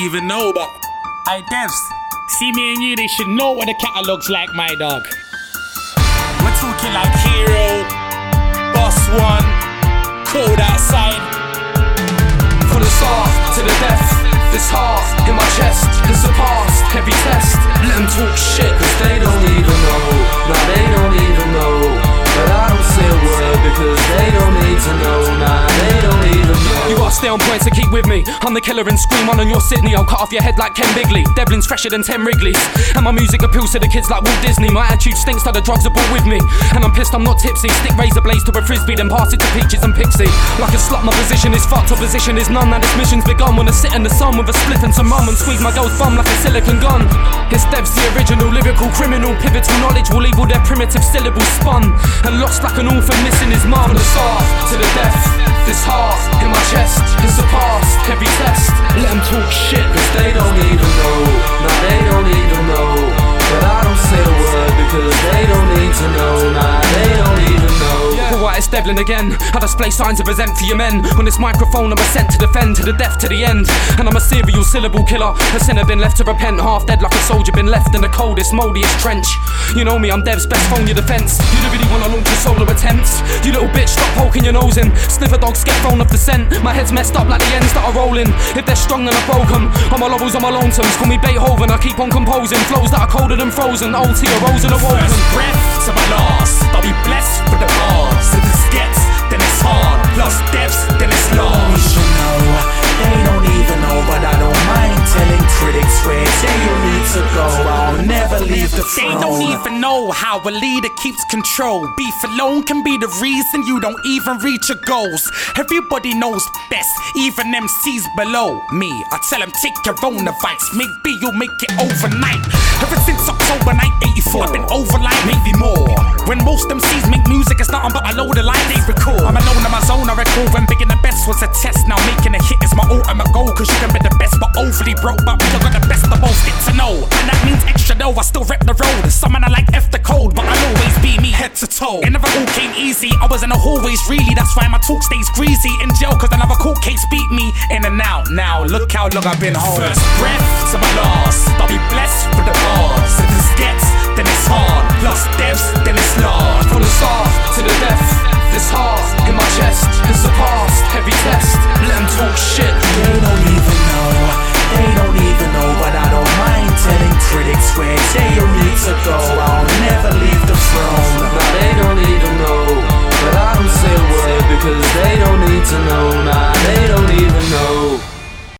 even know, but I devs, see me and you, they should know what the catalog's like, my dog. We're talking like Hero, Boss One, Cold Outside. From the start to the death, this heart in my chest, it's a past, heavy test. Let them talk shit, cause they don't even know. Nah, they don't even know. But I don't say a word because they don't need to know. Nah, they don't even know. You gotta stay on point to keep with me. I'm the killer and scream on your Sydney. I'll cut off your head like Ken Bigley. Devlin's fresher than 10 Wrigleys. And my music appeals to the kids like Walt Disney. My attitude stinks like the drugs are brought with me. And I'm pissed I'm not tipsy. Stick razor blades to a frisbee, then pass it to Peaches and Pixie. Like a slut, my position is fucked. Opposition is none. Now this mission's begun. Wanna sit in the sun with a spliff and some mum and squeeze my girl's bum like a silicon gun. It's Devs, the original, lyrical criminal. Pivotal knowledge will leave all their primitive syllables spun and lost like an orphan missing his mum. From the start to the death, this heart in my chest, it's a past, heavy test. Let them talk shit, cause they don't even know. Nah, they don't even know. But I don't say a word because they don't need to know. Nah, they don't even know. Alright, it's Devlin again. I display signs of resent for your men. On this microphone I'm a sent to defend, to the death, to the end. And I'm a serial syllable killer. A sinner been left to repent, half dead like a soldier been left in the coldest, moldiest trench. You know me, I'm Dev's best phone your defense. You don't really wanna launch a solo attempts. You little bitch, stop poking your nose in. Sniffer dogs get thrown off the scent. My head's messed up like the ends that are rolling. If they're strong then I broke them. On my laurels, on my lonesomes. Call me Beethoven, I keep on composing flows that are colder than frozen. Old tea rose and awoken. First breath to my last, I'll be blessed with the bars. If this gets, then it's hard. Plus devs, then it's long. You should know, they don't even know, but I don't mind telling critics where they need to go. I'll never leave the They throne. don't even know how a leader keeps control. Beef alone can be the reason you don't even reach your goals. Everybody knows best, even MCs below me. I tell them take your own advice, maybe you'll make it overnight. Ever since October 1984, I've been overline, maybe more. When most MCs make music, it's nothing but a load of line they record. I'm alone in my zone, I record when big and the best was a test. Now making a hit is my ultimate goal, cause you can be the best but overly broke. But you got the best of both, get to know. And that means extra though, I still rep the road. Some man I like F the code, but I'll always be me head to toe. It never all came easy, I was in the hallways really. That's why my talk stays greasy. In jail cause another court case beat me in and out. Now look how long I've been home. First breath to my last, I'll be blessed with the bars. If this gets, then it's hard. Plus devs, then it's large. From the start to the death, this heart in my chest, it's a past, heavy test. Let them talk shit, They don't even